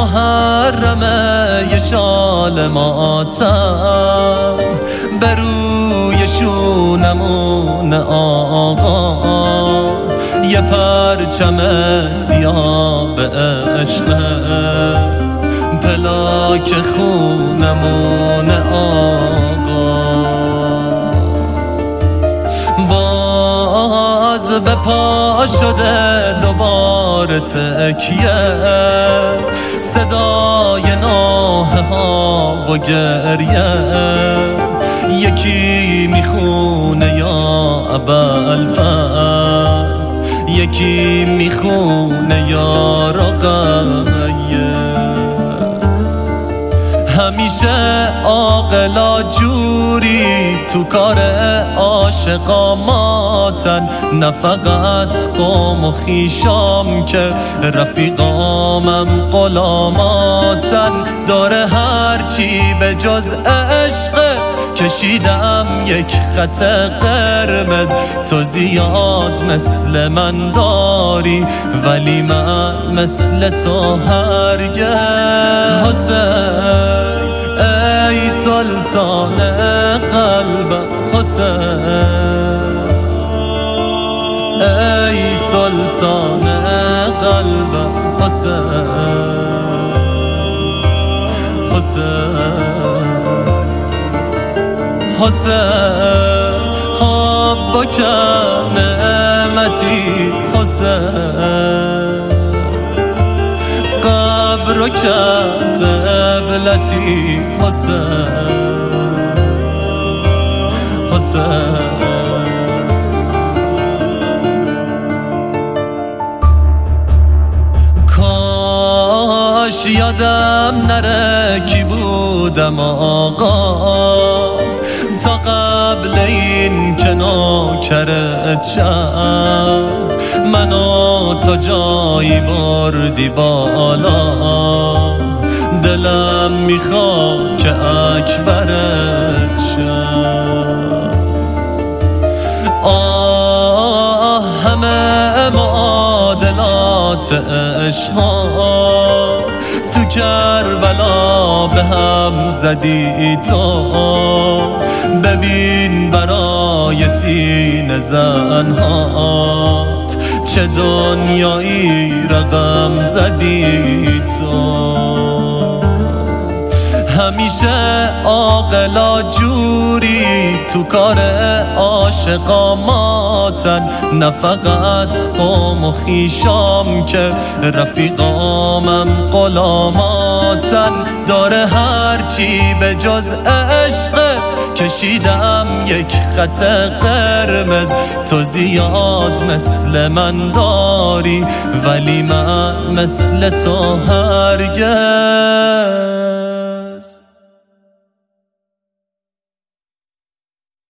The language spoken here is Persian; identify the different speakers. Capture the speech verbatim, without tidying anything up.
Speaker 1: محرمه یه شال ماتم بر روی شونمون آقا، یه پرچم سیاه به عشقه پلاک خونمون آقا. باز به پا شده دوباره تکیه، صدای ناله ها و گریه، یکی میخونه یا ابوالفضل، یکی میخونه یا رقیه. همیشه عاقلا جوری تو کار عاشقا ماتن، نه فقط قوم و خیشام که رفیقامم غلاماتن. داره هرچی به جز عشقت کشیدم یک خط قرمز، تو زیاد مثل من داری ولی من مثل تو هرگز. حسین ای سلطان قلبم، حسین ای سلطان قلبم، حسین حسین حسین حبک نعمتی، حسین قبرک قبلتی، حسین حسین. کاش یادم نره کی بودم آقا، تا قبل این که نوکرت شم منو تا جایی بردی بالا، دلم میخواد که اکبرت شم. آه همه معادلات عشقا تو کربلا به هم زدی تو، ببین برای سینه زنهات چه دنیایی رقم زدی تو. همیشه عاقلا جوری تو کار عاشقا ماتن، نه فقط قوم و خیشام که رفیقامم غلاماتن. داره هرچی به جز عشقت کشیدم یک خط قرمز، تو زیاد مثل من داری ولی من مثل تو هرگز.